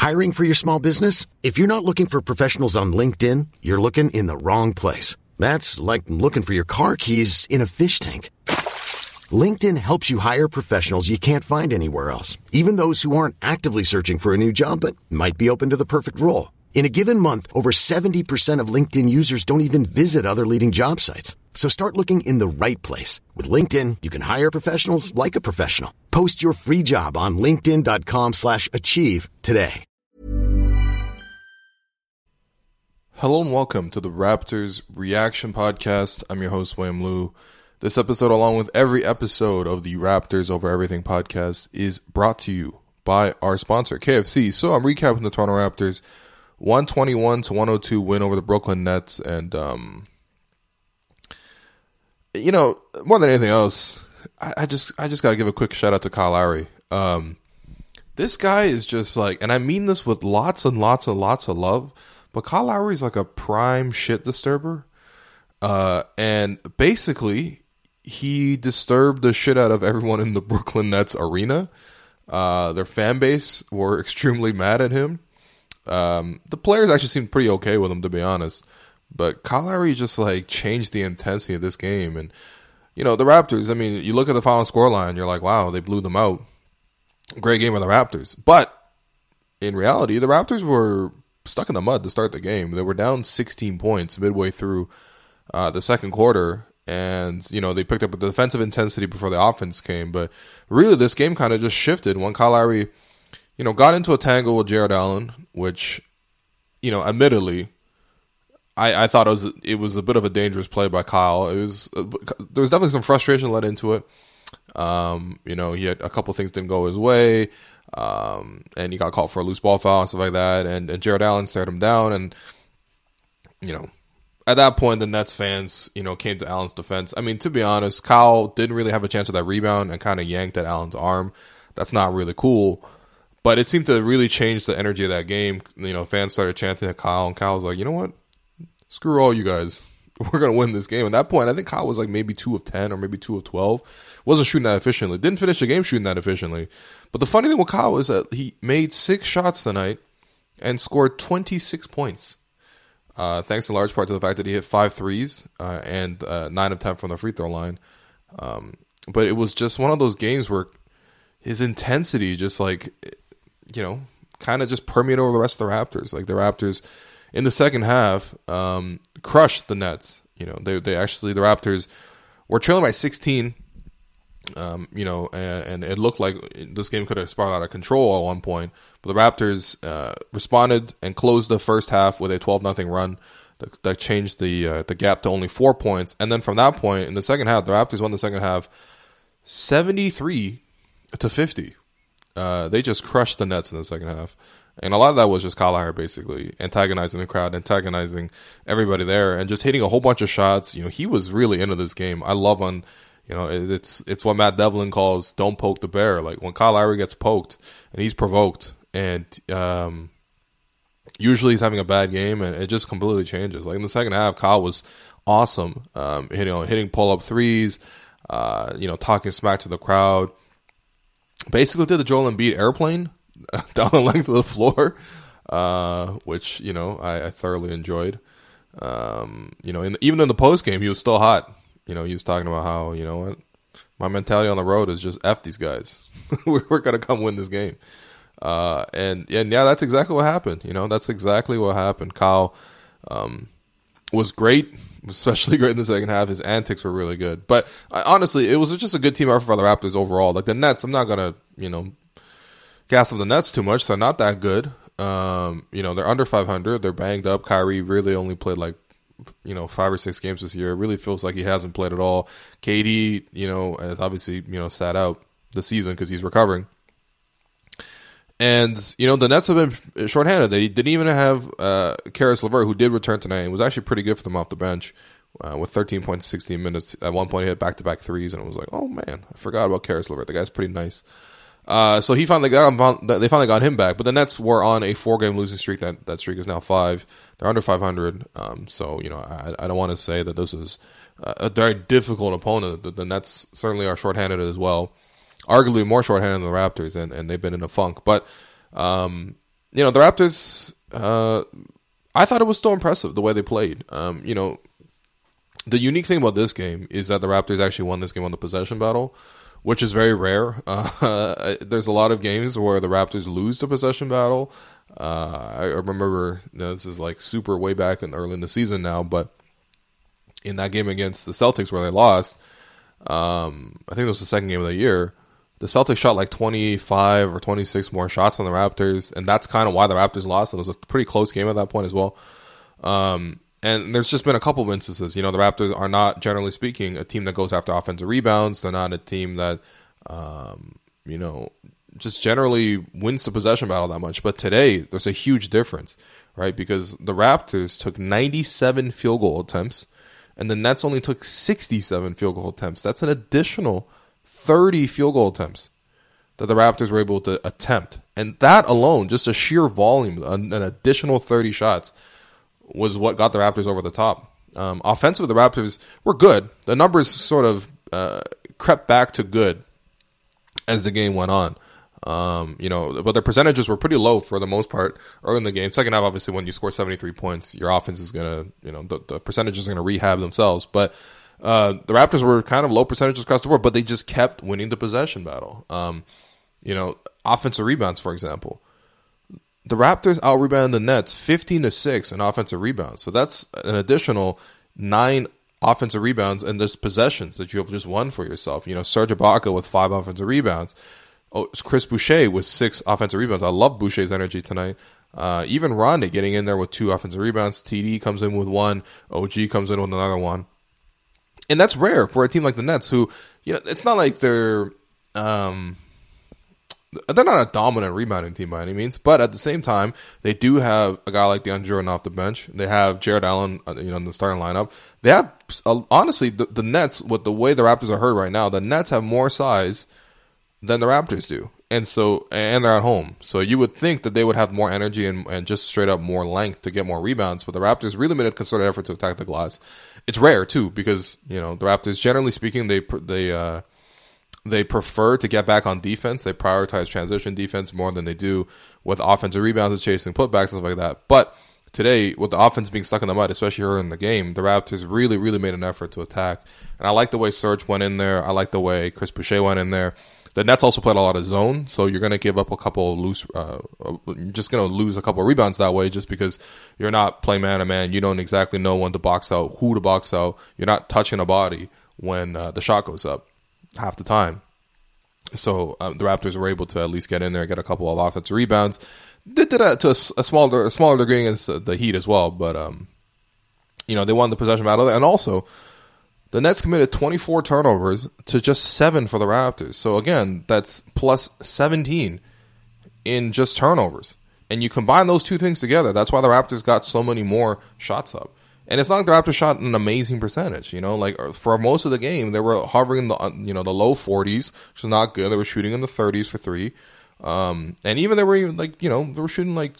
Hiring for your small business? If you're not looking for professionals on LinkedIn, you're looking in the wrong place. That's like looking for your car keys in a fish tank. LinkedIn helps you hire professionals you can't find anywhere else, even those who aren't actively searching for a new job but might be open to the perfect role. In a given month, over 70% of LinkedIn users don't even visit other leading job sites. So start looking in the right place. With LinkedIn, you can hire professionals like a professional. Post your free job on linkedin.com/achieve today. Hello and welcome to the Raptors Reaction Podcast. I'm your host, William Liu. This episode, along with every episode of the Raptors Over Everything podcast, is brought to you by our sponsor, KFC. So I'm recapping the Toronto Raptors 121-102 win over the Brooklyn Nets. And, more than anything else, I just got to give a quick shout out to Kyle Lowry. This guy is just like, and I mean this with lots and lots and lots of love, but Kyle Lowry is like a prime shit disturber. And basically, he disturbed the shit out of everyone in the Brooklyn Nets arena. Their fan base were extremely mad at him. The players actually seemed pretty okay with him, to be honest. But Kyle Lowry just like changed the intensity of this game. And, the Raptors, I mean, you look at the final scoreline, you're like, wow, they blew them out. Great game of the Raptors. But in reality, the Raptors were stuck in the mud to start the game. They were down 16 points midway through the second quarter. And, they picked up a defensive intensity before the offense came. But really, this game kind of just shifted when Kyle Lowry, got into a tangle with Jarrett Allen, which, admittedly, I thought it was a bit of a dangerous play by Kyle. There was definitely some frustration led into it. He had a couple things didn't go his way, and he got called for a loose ball foul and stuff like that. And Jarrett Allen stared him down, and at that point, the Nets fans, came to Allen's defense. I mean, to be honest, Kyle didn't really have a chance at that rebound and kind of yanked at Allen's arm. That's not really cool. But it seemed to really change the energy of that game. Fans started chanting at Kyle, and Kyle was like, you know what? Screw all you guys. We're going to win this game. At that point, I think Kyle was like maybe 2 of 10 or maybe 2 of 12. Wasn't shooting that efficiently. Didn't finish the game shooting that efficiently. But the funny thing with Kyle is that he made 6 shots tonight and scored 26 points. Thanks in large part to the fact that he hit 5 threes and 9 of 10 from the free throw line. But it was just one of those games where his intensity just like, kind of just permeated over the rest of the Raptors. Like the Raptors in the second half crushed the Nets. They actually, the Raptors were trailing by 16. And it looked like this game could have spiraled out of control at one point. But the Raptors responded and closed the first half with a 12-0 run that changed the gap to only 4 points. And then from that point, in the second half, the Raptors won the second half 73-50. They just crushed the Nets in the second half. And a lot of that was just Kyle Lowry basically antagonizing the crowd, antagonizing everybody there, and just hitting a whole bunch of shots. He was really into this game. I love when, it's what Matt Devlin calls "don't poke the bear." Like when Kyle Lowry gets poked and he's provoked, and usually he's having a bad game, and it just completely changes. Like in the second half, Kyle was awesome, hitting pull-up threes, talking smack to the crowd. Basically did the Joel Embiid airplane down the length of the floor, which, I thoroughly enjoyed. Even in the post game, he was still hot. He was talking about how, what, my mentality on the road is just F these guys. We're going to come win this game. And yeah, that's exactly what happened. That's exactly what happened. Kyle was great, especially great in the second half. His antics were really good. But honestly, it was just a good team effort for the Raptors overall. Like the Nets, I'm not going to, gas up the Nets too much. They're not that good. They're under 500. They're banged up. Kyrie really only played 5 or 6 games this year. It really feels like he hasn't played at all. KD, has obviously, sat out the season because he's recovering. And, the Nets have been shorthanded. They didn't even have Caris LeVert, who did return tonight and was actually pretty good for them off the bench with 13 points, 16 minutes. At one point, he had back-to-back threes, and it was like, oh, man, I forgot about Caris LeVert. The guy's pretty nice. So they finally got him back. But the Nets were on a 4-game losing streak. That streak is now 5. They're under 500. So, I don't want to say that this is a very difficult opponent. The Nets certainly are shorthanded as well. Arguably more shorthanded than the Raptors, and they've been in a funk. But, the Raptors, I thought it was still impressive the way they played. The unique thing about this game is that the Raptors actually won this game on the possession battle, which is very rare. There's a lot of games where the Raptors lose the possession battle. I remember, this is like super way back and early in the season now, but in that game against the Celtics where they lost, I think it was the second game of the year, the Celtics shot like 25 or 26 more shots on the Raptors, and that's kind of why the Raptors lost. It was a pretty close game at that point as well. And there's just been a couple of instances. The Raptors are not, generally speaking, a team that goes after offensive rebounds. They're not a team that, just generally wins the possession battle that much. But today, there's a huge difference, right? Because the Raptors took 97 field goal attempts, and the Nets only took 67 field goal attempts. That's an additional 30 field goal attempts that the Raptors were able to attempt. And that alone, just a sheer volume, an additional 30 shots, was what got the Raptors over the top. Offensively, the Raptors were good. The numbers sort of crept back to good as the game went on. But their percentages were pretty low for the most part early in the game. Second half, obviously, when you score 73 points, your offense is going to, the percentages are going to rehab themselves. But the Raptors were kind of low percentages across the board, but they just kept winning the possession battle. Offensive rebounds, for example. The Raptors out-rebounded the Nets 15-6 in offensive rebounds. So that's an additional 9 offensive rebounds and just possessions that you have just won for yourself. Serge Ibaka with 5 offensive rebounds. Chris Boucher with 6 offensive rebounds. I love Boucher's energy tonight. Even Rondae getting in there with 2 offensive rebounds. TD comes in with 1. OG comes in with another 1. And that's rare for a team like the Nets who, it's not like they're not a dominant rebounding team by any means, but at the same time, they do have a guy like DeAndre Jordan off the bench. They have Jared Allen, in the starting lineup. They have, honestly, the Nets, with the way the Raptors are hurt right now, the Nets have more size than the Raptors do. And they're at home. So you would think that they would have more energy and just straight up more length to get more rebounds, but the Raptors really made a concerted effort to attack the glass. It's rare, too, because, the Raptors, generally speaking, they prefer to get back on defense. They prioritize transition defense more than they do with offensive rebounds and chasing putbacks and stuff like that. But today, with the offense being stuck in the mud, especially early in the game, the Raptors really, really made an effort to attack. And I like the way Serge went in there. I like the way Chris Boucher went in there. The Nets also played a lot of zone, so you're going to give up a couple of loose you're just going to lose a couple of rebounds that way just because you're not playing man-to-man. You don't exactly know when to box out, who to box out. You're not touching a body when the shot goes up half the time. So the Raptors were able to at least get in there, get a couple of offensive rebounds. They did that to a smaller degree against the Heat as well, but they won the possession battle. And also, the Nets committed 24 turnovers to just 7 for the Raptors. So again, that's plus 17 in just turnovers. And you combine those two things together, that's why the Raptors got so many more shots up. And it's not like the Raptors shot an amazing percentage, like for most of the game, they were hovering the low 40s, which is not good. They were shooting in the 30s for 3. And even they were they were shooting like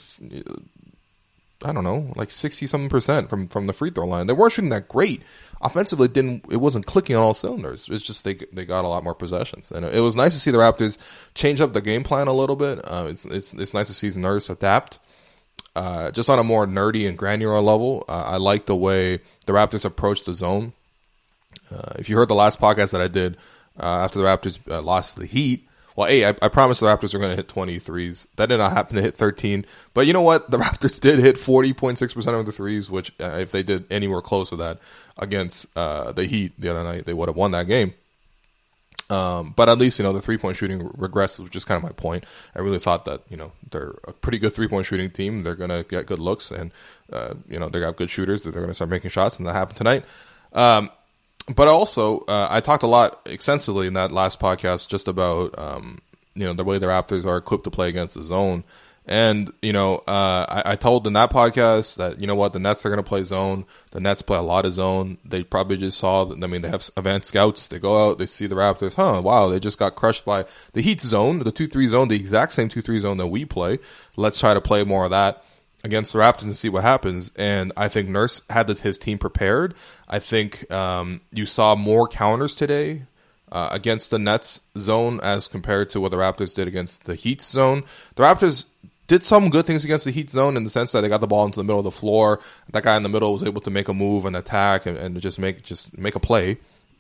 60-something% from the free throw line. They weren't shooting that great. Offensively, it wasn't clicking on all cylinders. It's just they got a lot more possessions. And it was nice to see the Raptors change up the game plan a little bit. It's nice to see Nurse adapt. Just on a more nerdy and granular level, I like the way the Raptors approach the zone. If you heard the last podcast that I did after the Raptors lost to the Heat, well, I promised the Raptors were going to hit 20 threes. That did not happen to hit 13. But you know what? The Raptors did hit 40.6% of the threes, which if they did anywhere close to that against the Heat the other night, they would have won that game. But at least, the 3-point shooting regressed, which is kind of my point. I really thought that, they're a pretty good 3-point shooting team. They're going to get good looks and, they got good shooters that they're going to start making shots, and that happened tonight. But also, I talked a lot extensively in that last podcast just about, the way the Raptors are equipped to play against the zone. And, I told in that podcast that, the Nets are going to play zone. The Nets play a lot of zone. They probably just saw, they have advanced scouts. They go out, they see the Raptors. Wow, they just got crushed by the Heat zone, the 2-3 zone, the exact same 2-3 zone that we play. Let's try to play more of that against the Raptors and see what happens. And I think Nurse had his team prepared. I think you saw more counters today against the Nets zone as compared to what the Raptors did against the Heat zone. The Raptors did some good things against the Heat zone in the sense that they got the ball into the middle of the floor. That guy in the middle was able to make a move and attack and just make a play.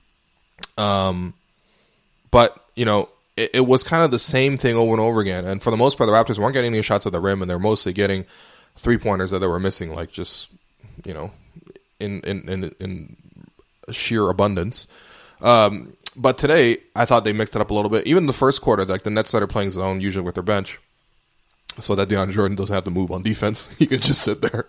But, you know, it was kind of the same thing over and over again. And for the most part, the Raptors weren't getting any shots at the rim, and they're mostly getting 3-pointers that they were missing, like just, you know, in sheer abundance. But today, I thought they mixed it up a little bit. Even the first quarter, like the Nets started playing zone, usually with their bench, so that DeAndre Jordan doesn't have to move on defense. He can just sit there.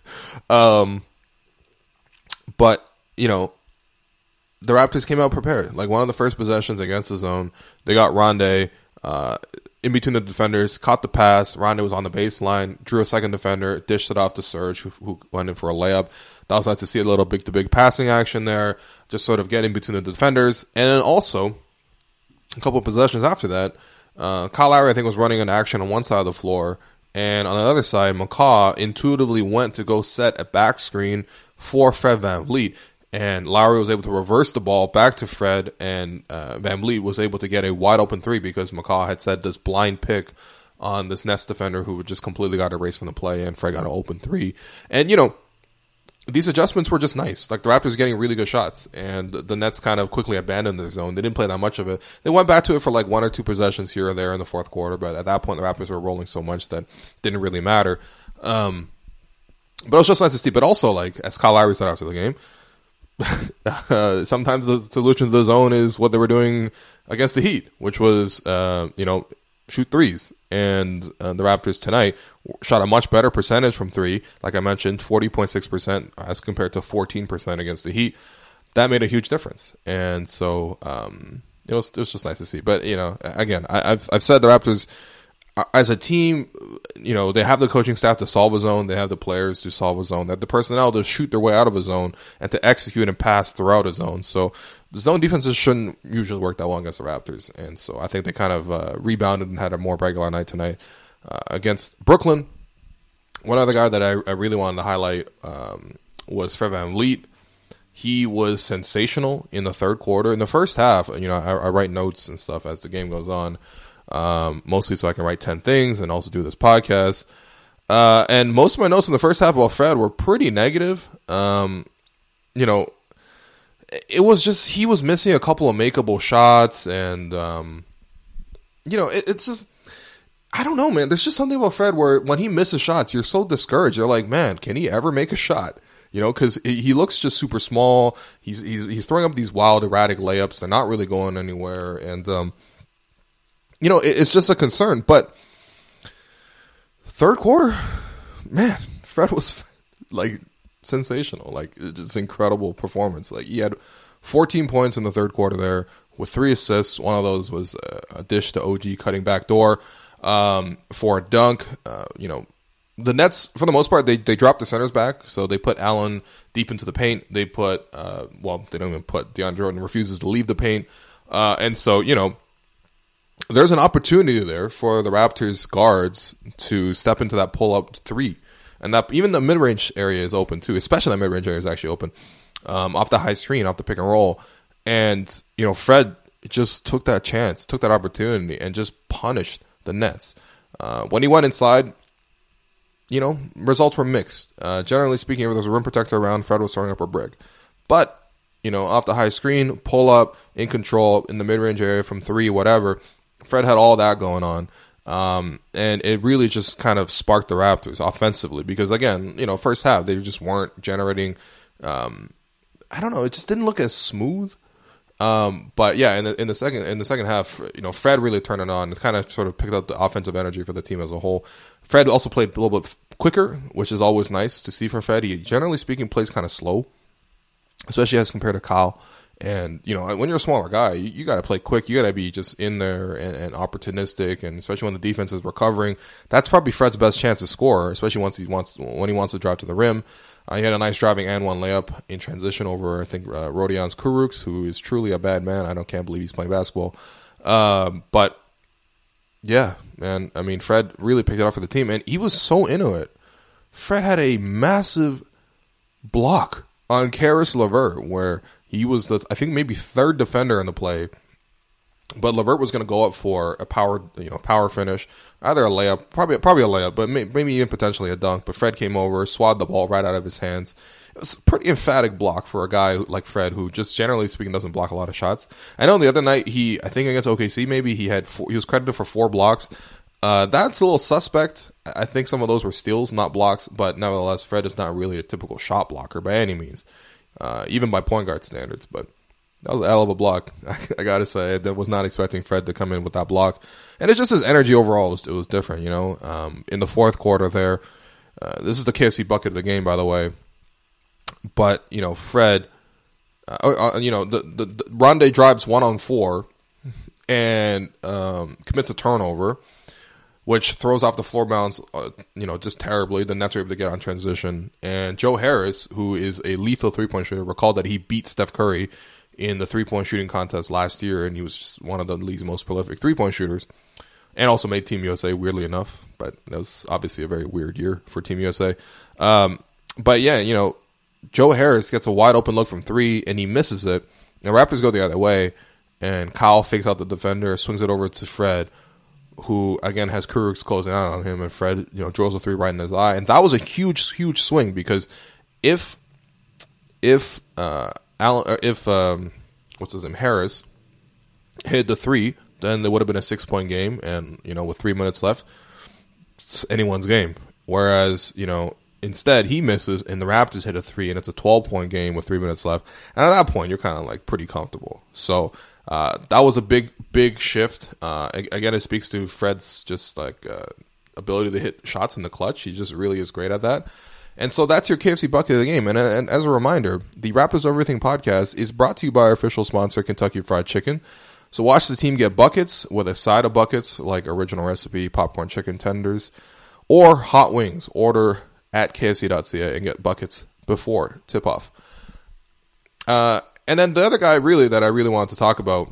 But, you know, the Raptors came out prepared. Like one of the first possessions against the zone, they got Rondae in between the defenders, caught the pass. Rondae was on the baseline, drew a second defender, dished it off to Serge, who went in for a layup. That was nice to see a little big-to-big passing action there, just sort of getting between the defenders. And then also, a couple of possessions after that, Kyle Lowry, I think, was running an action on one side of the floor, and on the other side, McCaw intuitively went to go set a back screen for Fred VanVleet. And Lowry was able to reverse the ball back to Fred, and VanVleet was able to get a wide-open three because McCaw had set this blind pick on this Nets defender who just completely got erased from the play, and Fred got an open three. And, you know, these adjustments were just nice. Like, the Raptors getting really good shots, and the Nets kind of quickly abandoned their zone. They didn't play that much of it. They went back to it for like 1 or 2 possessions here or there in the fourth quarter, but at that point, the Raptors were rolling so much that it didn't really matter. But it was just nice to see. But also, like, as Kyle Lowry said after the game, sometimes the solution to the zone is what they were doing against the Heat, which was, you know, shoot threes. And the Raptors tonight shot a much better percentage from three. Like I mentioned, 40.6% as compared to 14% against the Heat. That made a huge difference. And so it was just nice to see. But, you know, again, I've said the Raptors, as a team, you know, they have the coaching staff to solve a zone. They have the players to solve a zone. They have the personnel to shoot their way out of a zone and to execute and pass throughout a zone. So the zone defenses shouldn't usually work that well against the Raptors. And so I think they kind of rebounded and had a more regular night tonight against Brooklyn. One other guy that I really wanted to highlight was Fred VanVleet. He was sensational in the third quarter. In the first half, you know, I write notes and stuff as the game goes on. Mostly so I can write 10 things and also do this podcast. And most of my notes in the first half about Fred were pretty negative. You know, it was just, he was missing a couple of makeable shots, and, you know, it's just, I don't know, man. There's just something about Fred where when he misses shots, you're so discouraged. You're like, man, can he ever make a shot? You know, because he looks just super small. He's throwing up these wild, erratic layups. They're not really going anywhere. And, you know, it's just a concern. But third quarter, man, Fred was like sensational. Like, just incredible performance. Like, he had 14 points in the third quarter there with 3 assists. One of those was a dish to OG cutting back door for a dunk. You know, the Nets, for the most part, they dropped the centers back. So they put Allen deep into the paint. They put, well, they don't even put, DeAndre Jordan refuses to leave the paint. And so, you know, there's an opportunity there for the Raptors guards to step into that pull-up three. And that even the mid-range area is open too, especially that mid-range area is actually open off the high screen, off the pick and roll. And, you know, Fred just took that chance, took that opportunity, and just punished the Nets. When he went inside, you know, results were mixed. Generally speaking, if there was a rim protector around, Fred was throwing up a brick. But, you know, off the high screen, pull-up, in control, in the mid-range area from three, whatever, Fred had all that going on. And it really just kind of sparked the Raptors offensively because, again, you know, first half, they just weren't generating, I don't know, it just didn't look as smooth. But yeah, in the second half, you know, Fred really turned it on. It kind of sort of picked up the offensive energy for the team as a whole. Fred also played a little bit quicker, which is always nice to see from Fred. He, generally speaking, plays kind of slow, especially as compared to Kyle. And, you know, when you're a smaller guy, you got to play quick. You got to be just in there and opportunistic, and especially when the defense is recovering. That's probably Fred's best chance to score, especially when he wants to drive to the rim. He had a nice driving and one layup in transition over, I think, Rodions Kurucs, who is truly a bad man. I can't believe he's playing basketball. But, yeah, man, I mean, Fred really picked it up for the team, and he was so into it. Fred had a massive block on Caris LeVert where he was the, I think, maybe third defender in the play, But LeVert was going to go up for a power finish, either a layup, probably a layup, but maybe even potentially a dunk. But Fred came over, swatted the ball right out of his hands. It was a pretty emphatic block for a guy like Fred, who just generally speaking doesn't block a lot of shots. I know the other night I think against OKC, maybe he was credited for 4 blocks. That's a little suspect. I think some of those were steals, not blocks. But nevertheless, Fred is not really a typical shot blocker by any means, even by point guard standards. But that was a hell of a block. I gotta say, I was not expecting Fred to come in with that block, and it's just his energy overall. It was different, In the fourth quarter, this is the KFC bucket of the game, by the way. But Fred, the Rondae drives 1-on-4 and commits a turnover, which throws off the floor bounce, just terribly. The Nets are able to get on transition, and Joe Harris, who is a lethal 3-point shooter, recall that he beat Steph Curry in the 3-point shooting contest last year, and he was just one of the league's most prolific 3-point shooters, and also made Team USA, weirdly enough. But that was obviously a very weird year for Team USA. But yeah, Joe Harris gets a wide open look from 3, and he misses it. And Raptors go the other way, and Kyle fakes out the defender, swings it over to Fred, who again has Kurucs closing out on him, and Fred drills a 3 right in his eye. And that was a huge swing, because if Harris hit the 3, then there would have been a 6-point game, and with 3 minutes left, it's anyone's game. Whereas instead he misses, and the Raptors hit a 3, and it's a 12-point game with 3 minutes left. And at that point, you're kind of like pretty comfortable. So that was a big shift. Again, it speaks to Fred's just like ability to hit shots in the clutch. He just really is great at that. And so that's your KFC bucket of the game. And as a reminder, the Raptors Everything podcast is brought to you by our official sponsor, Kentucky Fried Chicken. So watch the team get buckets with a side of buckets like original recipe, popcorn chicken tenders, or hot wings. Order at kfc.ca and get buckets before tip-off. And then the other guy really that I really wanted to talk about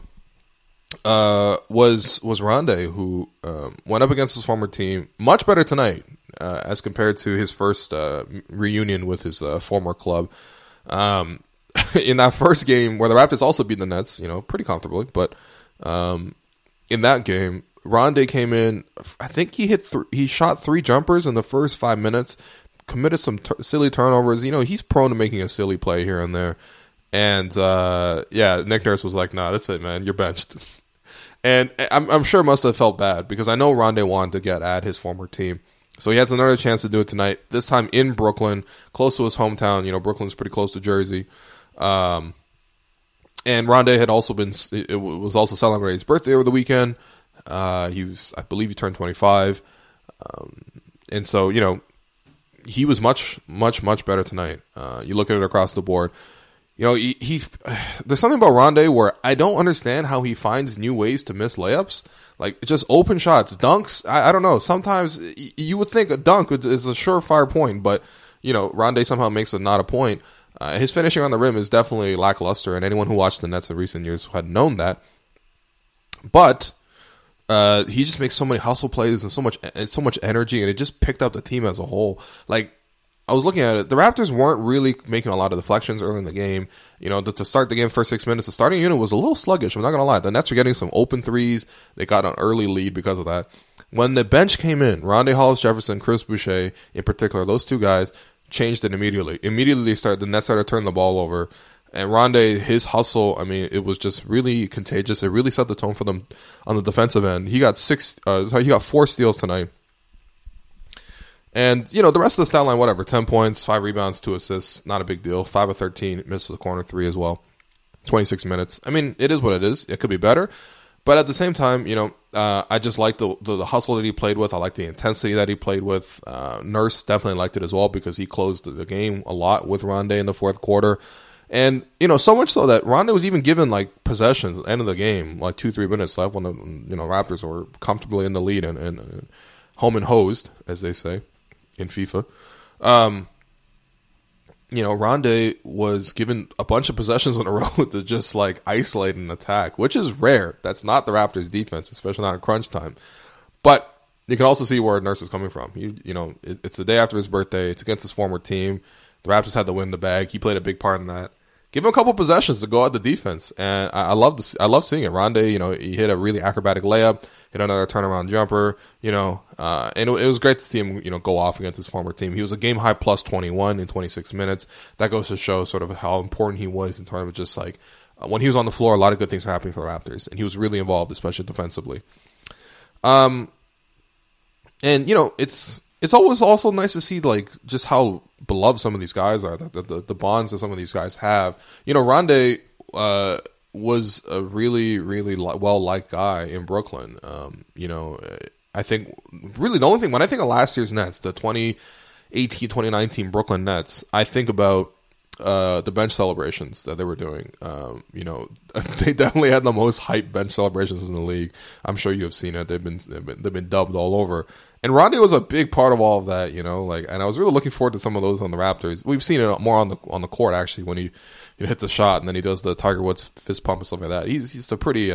was Rondae, who went up against his former team. Much better tonight as compared to his first reunion with his former club. In that first game, where the Raptors also beat the Nets, pretty comfortably, but in that game, Rondae came in. I think he shot 3 jumpers in the first 5 minutes, committed some silly turnovers. He's prone to making a silly play here and there. And Nick Nurse was like, "Nah, that's it, man. You're benched." And I'm sure must have felt bad, because I know Rondae wanted to get at his former team. So he has another chance to do it tonight, this time in Brooklyn, close to his hometown. Brooklyn's pretty close to Jersey. And Rondae was also celebrating his birthday over the weekend. I believe he turned 25. And so, he was much better tonight. You look at it across the board. There's something about Rondae where I don't understand how he finds new ways to miss layups. Like, just open shots, dunks. I don't know. Sometimes you would think a dunk is a surefire point, but, Rondae somehow makes it not a point. His finishing on the rim is definitely lackluster, and anyone who watched the Nets in recent years had known that. But he just makes so many hustle plays and so much energy, and it just picked up the team as a whole. Like, I was looking at it, the Raptors weren't really making a lot of deflections early in the game. To start the game first 6 minutes, the starting unit was a little sluggish. I'm not going to lie. The Nets were getting some open threes. They got an early lead because of that. When the bench came in, Rondae Hollis-Jefferson, Chris Boucher in particular, those 2 guys changed it immediately. Immediately, the Nets started turning the ball over. And Rondae, his hustle, it was just really contagious. It really set the tone for them on the defensive end. He got 4 steals tonight. And, the rest of the stat line, whatever, 10 points, 5 rebounds, 2 assists, not a big deal. 5 of 13, missed the corner 3 as well. 26 minutes. It is what it is. It could be better. But at the same time, I just like the hustle that he played with. I like the intensity that he played with. Nurse definitely liked it as well, because he closed the game a lot with Rondae in the fourth quarter. And, so much so that Rondae was even given, possessions at the end of the game, 2-3 minutes left when the Raptors were comfortably in the lead and home and hosed, as they say in FIFA. Rondae was given a bunch of possessions in a row to just isolate an attack, which is rare. That's not the Raptors' defense, especially not in crunch time. But you can also see where Nurse is coming from. It's the day after his birthday. It's against his former team. The Raptors had to win the bag. He played a big part in that. give him a couple possessions to go at the defense. And I love seeing it. Rondé, he hit a really acrobatic layup, hit another turnaround jumper, and it was great to see him, go off against his former team. He was a game high plus 21 in 26 minutes. That goes to show sort of how important he was in terms of just like when he was on the floor, a lot of good things were happening for the Raptors, and he was really involved, especially defensively. And it's always also nice to see like just how beloved some of these guys are, the bonds that some of these guys have. Rondé was a really, really well-liked guy in Brooklyn. I think really the only thing, when I think of last year's Nets, the 2018-2019 Brooklyn Nets, I think about the bench celebrations that they were doing. They definitely had the most hype bench celebrations in the league. I'm sure you have seen it. They've been dubbed all over. And Rondé was a big part of all of that, and I was really looking forward to some of those on the Raptors. We've seen it more on the court actually when he hits a shot and then he does the Tiger Woods fist pump and stuff like that. He's a pretty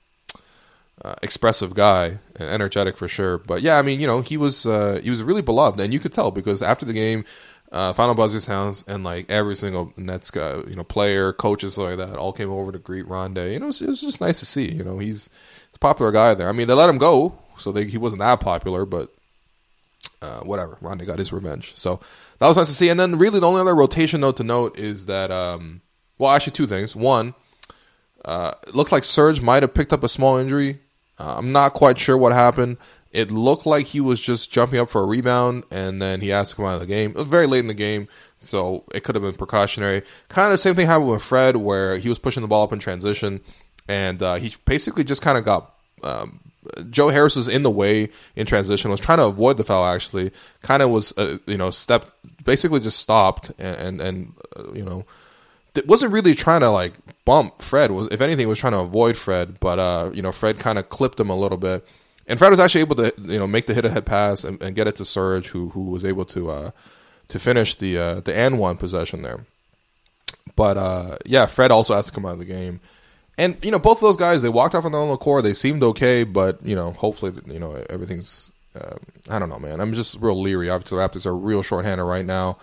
expressive guy, energetic for sure. But yeah, I mean, he was really beloved, and you could tell because after the game, final buzzer sounds, and like every single Nets guy, player, coaches, stuff like that, all came over to greet Rondé. It was just nice to see. He's a popular guy there. I mean, they let him go, so he wasn't that popular, but whatever. Rondé got his revenge, so that was nice to see. And then really the only other rotation note to note is that, actually two things. One, it looked like Serge might have picked up a small injury. I'm not quite sure what happened. It looked like he was just jumping up for a rebound, and then he asked to come out of the game. It was very late in the game, so it could have been precautionary. Kind of the same thing happened with Fred, where he was pushing the ball up in transition, and he basically just kind of got Joe Harris was in the way in transition, was trying to avoid the foul actually, kind of was, stepped, basically just stopped, and wasn't really trying to like bump Fred. If anything, was trying to avoid Fred, but Fred kind of clipped him a little bit. And Fred was actually able to, make the hit-ahead pass and get it to Serge, who was able to finish the and one possession there. But Fred also has to come out of the game, and both of those guys, they walked off on their own accord. They seemed okay, but hopefully everything's. I don't know, man. I'm just real leery. Obviously, the Raptors are real shorthanded right now.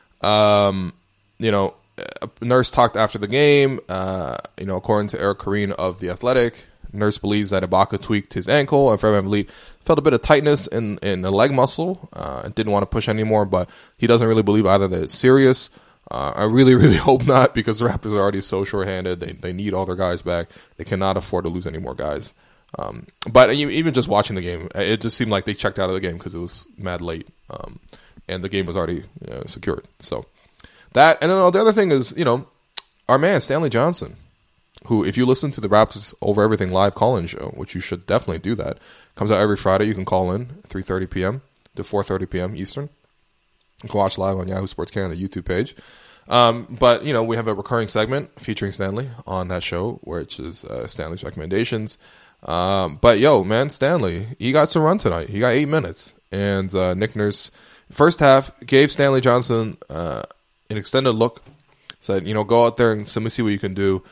Nurse talked after the game. According to Eric Koreen of The Athletic, Nurse believes that Ibaka tweaked his ankle, and Fred VanVleet felt a bit of tightness in the leg muscle and didn't want to push anymore, but he doesn't really believe either that it's serious. I really, really hope not, because the Raptors are already so short-handed. They need all their guys back. They cannot afford to lose any more guys. But even just watching the game, it just seemed like they checked out of the game because it was mad late, and the game was already secured. So that, and then the other thing is, our man Stanley Johnson, who, if you listen to the Raptors Over Everything live call-in show, which you should definitely do that, comes out every Friday. You can call in 3:30 p.m. to 4:30 p.m. Eastern. You can watch live on Yahoo Sports Canada YouTube page. But, we have a recurring segment featuring Stanley on that show, which is Stanley's recommendations. But, man, Stanley, he got some run tonight. He got 8 minutes. And Nick Nurse, first half, gave Stanley Johnson an extended look. Said, go out there and simply see what you can do.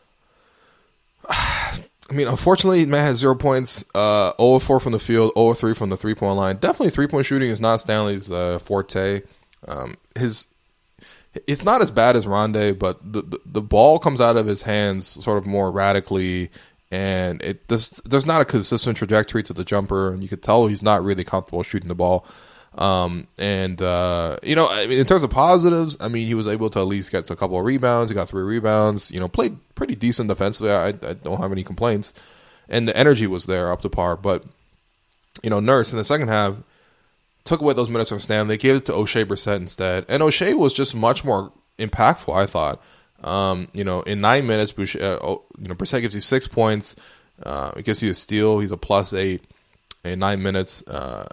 I mean, unfortunately, man has 0 points, 0-4 from the field, 0-3 from the three-point line. Definitely three-point shooting is not Stanley's forte. It's not as bad as Rondé, but the ball comes out of his hands sort of more erratically, and there's not a consistent trajectory to the jumper, and you could tell he's not really comfortable shooting the ball. I mean, in terms of positives, I mean, he was able to at least get a couple of rebounds. He got 3 rebounds, played pretty decent defensively. I don't have any complaints, and the energy was there up to par. But, Nurse in the second half took away those minutes from Stanley, gave it to O'Shea Brissett instead. And O'Shea was just much more impactful, I thought. In 9 minutes, Brissett gives you 6 points. It gives you a steal. He's a +8 in 9 minutes.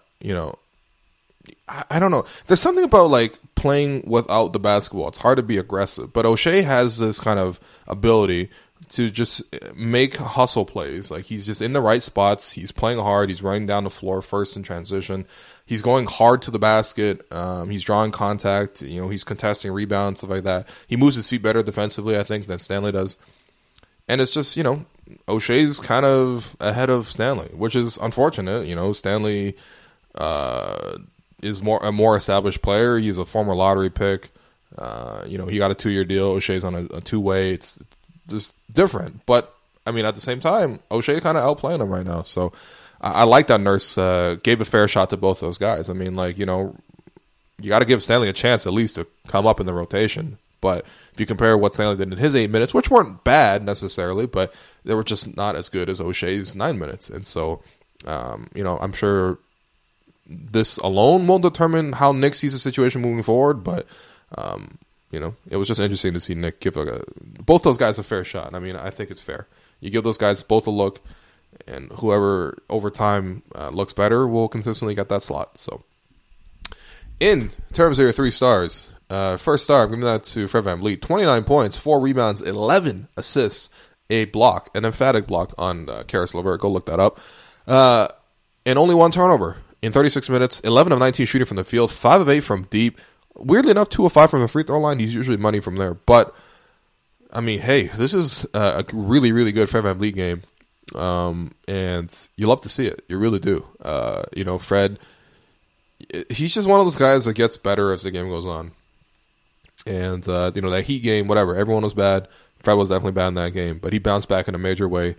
I don't know. There's something about like playing without the basketball. It's hard to be aggressive, but O'Shea has this kind of ability to just make hustle plays. Like he's just in the right spots. He's playing hard. He's running down the floor first in transition. He's going hard to the basket. He's drawing contact. He's contesting rebounds, stuff like that. He moves his feet better defensively, I think, than Stanley does. And it's just, O'Shea's kind of ahead of Stanley, which is unfortunate. Stanley is a more established player. He's a former lottery pick. He got a 2-year deal. O'Shea's on a 2-way. It's just different. But, I mean, at the same time, O'Shea kind of outplaying him right now. So I like that Nurse gave a fair shot to both those guys. I mean, like, you got to give Stanley a chance at least to come up in the rotation. But if you compare what Stanley did in his 8 minutes, which weren't bad necessarily, but they were just not as good as O'Shea's 9 minutes. And so, I'm sure this alone won't determine how Nick sees the situation moving forward. But, it was just interesting to see Nick give both those guys a fair shot. I mean, I think it's fair. You give those guys both a look, and whoever over time looks better will consistently get that slot. So, in terms of your 3 stars, first star, I'm giving that to Fred VanVleet. 29 points, 4 rebounds, 11 assists, a block, an emphatic block on Caris LeVert. Go look that up. And only 1 turnover in 36 minutes, 11 of 19 shooting from the field, 5 of 8 from deep. Weirdly enough, 2 of 5 from the free throw line. He's usually money from there. But, I mean, hey, this is a really, really good Fred VanVleet game. And you love to see it. You really do. Fred, he's just one of those guys that gets better as the game goes on. And, that Heat game, whatever, everyone was bad. Fred was definitely bad in that game. But he bounced back in a major way.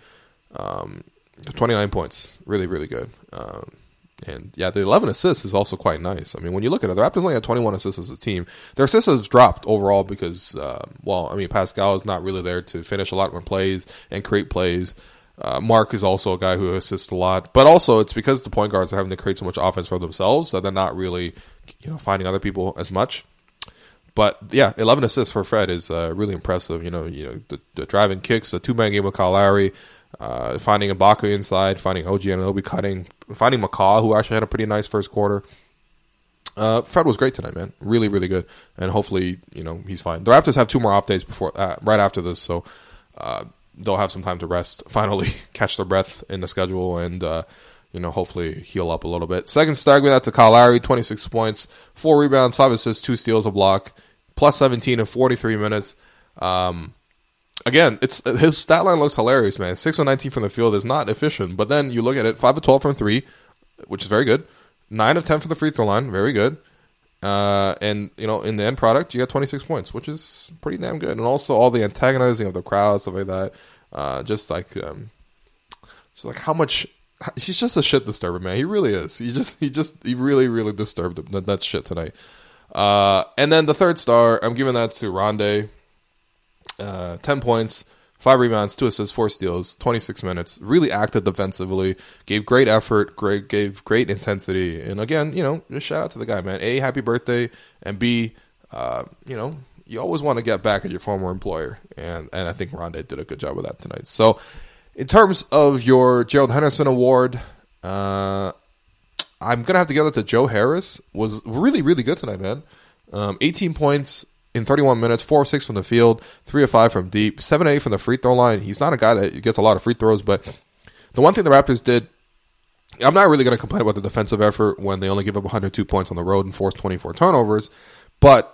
29 points. Really, really good. And, yeah, the 11 assists is also quite nice. I mean, when you look at it, the Raptors only had 21 assists as a team. Their assists have dropped overall because, Pascal is not really there to finish a lot more plays and create plays. Mark is also a guy who assists a lot. But also, it's because the point guards are having to create so much offense for themselves that they're not really, finding other people as much. But, yeah, 11 assists for Fred is really impressive. The driving kicks, a 2-man game with Kyle Lowry, finding Ibaka inside, finding OG Anunoby cutting, finding McCaw, who actually had a pretty nice first quarter. Fred was great tonight, man. Really, really good. And hopefully, he's fine. The Raptors have 2 more off days right after this, so they'll have some time to rest, finally catch their breath in the schedule, and hopefully heal up a little bit. Second star, we got to Kyle Lowry, 26 points, 4 rebounds, 5 assists, 2 steals, a block, plus 17 in 43 minutes. Again, his stat line looks hilarious, man. 6 of 19 from the field is not efficient, but then you look at it, 5 of 12 from 3, which is very good. 9 of 10 from the free throw line, very good. And, in the end product, you got 26 points, which is pretty damn good. And also all the antagonizing of the crowd, stuff like that. Just like how much... He's just a shit disturber, man. He really is. He really, really disturbed that shit tonight. And then the third star, I'm giving that to Rondé. 10 points, 5 rebounds, 2 assists, 4 steals, 26 minutes. Really acted defensively, gave great effort, gave great intensity. And again, just shout out to the guy, man. A, happy birthday, and B, you always want to get back at your former employer. And I think Rondé did a good job with that tonight. So, in terms of your Gerald Henderson Award, I'm going to have to give it to Joe Harris. Was really, really good tonight, man. 18 points in 31 minutes, 4 of 6 from the field, 3 of 5 from deep, 7 of 8 from the free throw line. He's not a guy that gets a lot of free throws, but the one thing the Raptors did, I'm not really going to complain about the defensive effort when they only give up 102 points on the road and force 24 turnovers, but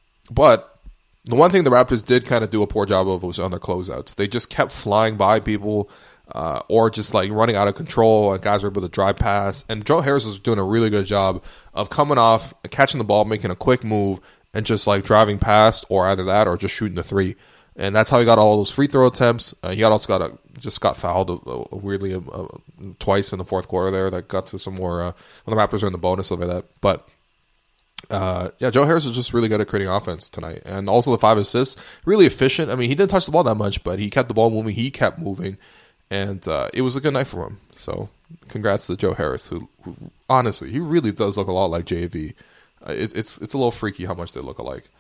the one thing the Raptors did kind of do a poor job of was on their closeouts. They just kept flying by people or just like running out of control, and guys were able to drive past. And Joe Harris was doing a really good job of coming off, catching the ball, making a quick move, and just like driving past, or either that or just shooting the 3. And that's how he got all those free throw attempts. He also got fouled weirdly twice in the fourth quarter there. That got to some more when the Raptors were in the bonus, stuff like that. But Joe Harris was just really good at creating offense tonight. And also the 5 assists, really efficient. I mean, he didn't touch the ball that much, but he kept the ball moving. He kept moving. And it was a good night for him. So congrats to Joe Harris, who honestly, he really does look a lot like JV. It's a little freaky how much they look alike.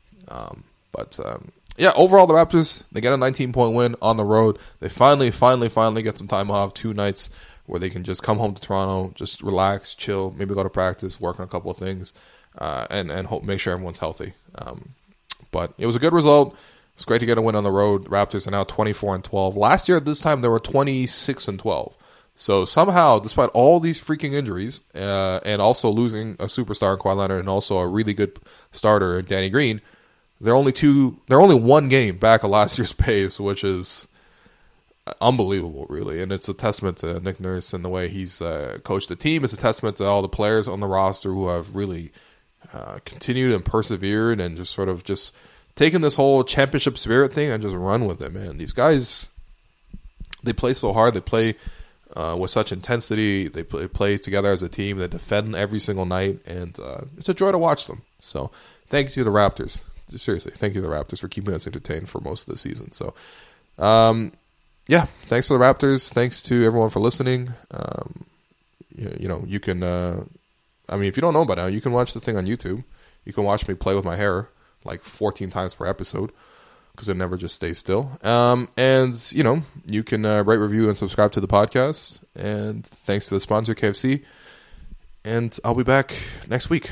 Overall, the Raptors, they get a 19-point win on the road. They finally get some time off, 2 nights where they can just come home to Toronto, just relax, chill, maybe go to practice, work on a couple of things, and hope make sure everyone's healthy. But it was a good result. It's great to get a win on the road. The Raptors are now 24-12. Last year at this time, they were 26-12. So somehow, despite all these freaking injuries, and also losing a superstar in Kawhi Leonard and also a really good starter in Danny Green, they're only 1 game back of last year's pace, which is unbelievable, really. And it's a testament to Nick Nurse and the way he's coached the team. It's a testament to all the players on the roster who have really continued and persevered and just sort of just taken this whole championship spirit thing and just run with it, man. These guys, they play so hard. They play with such intensity. They play together as a team. They defend every single night, and it's a joy to watch them. So thank you to the Raptors. Seriously, thank you to the Raptors for keeping us entertained for most of the season. So, yeah, thanks to the Raptors. Thanks to everyone for listening. You can, if you don't know by now, you can watch this thing on YouTube. You can watch me play with my hair like 14 times per episode because it never just stays still. And, you can rate, review, and subscribe to the podcast. And thanks to the sponsor, KFC. And I'll be back next week.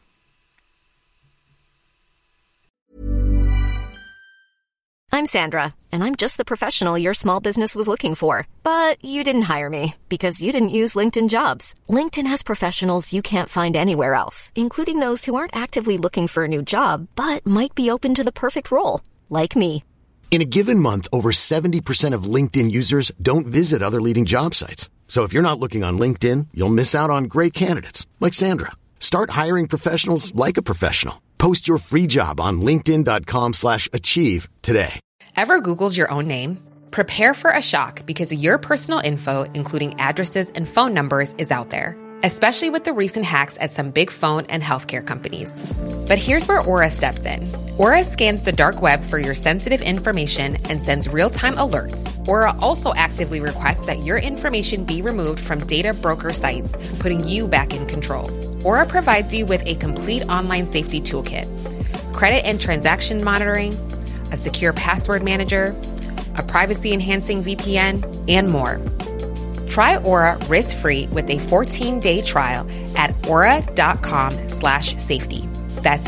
I'm Sandra, and I'm just the professional your small business was looking for. But you didn't hire me because you didn't use LinkedIn Jobs. LinkedIn has professionals you can't find anywhere else, including those who aren't actively looking for a new job, but might be open to the perfect role, like me. In a given month, over 70% of LinkedIn users don't visit other leading job sites. So if you're not looking on LinkedIn, you'll miss out on great candidates like Sandra. Start hiring professionals like a professional. Post your free job on linkedin.com/achieve today. Ever Googled your own name? Prepare for a shock because your personal info, including addresses and phone numbers, is out there, especially with the recent hacks at some big phone and healthcare companies. But here's where Aura steps in. Aura scans the dark web for your sensitive information and sends real-time alerts. Aura also actively requests that your information be removed from data broker sites, putting you back in control. Aura provides you with a complete online safety toolkit, credit and transaction monitoring, a secure password manager, a privacy-enhancing VPN, and more. Try Aura risk-free with a 14-day trial at aura.com/safety. That's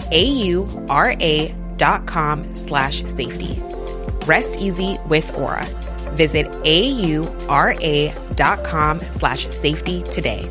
AURA.com/safety. Rest easy with Aura. Visit AURA.com/safety today.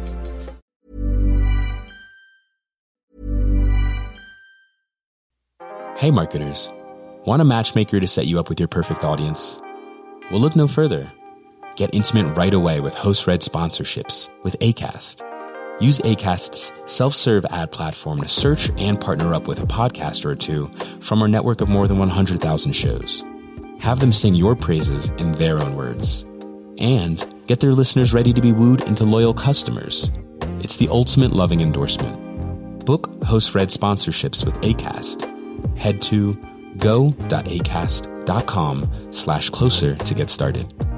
Hey marketers, want a matchmaker to set you up with your perfect audience? Well, look no further. Get intimate right away with host-read sponsorships with Acast. Use Acast's self-serve ad platform to search and partner up with a podcaster or two from our network of more than 100,000 shows. Have them sing your praises in their own words. And get their listeners ready to be wooed into loyal customers. It's the ultimate loving endorsement. Book host-read sponsorships with Acast. Head to go.acast.com/closer to get started.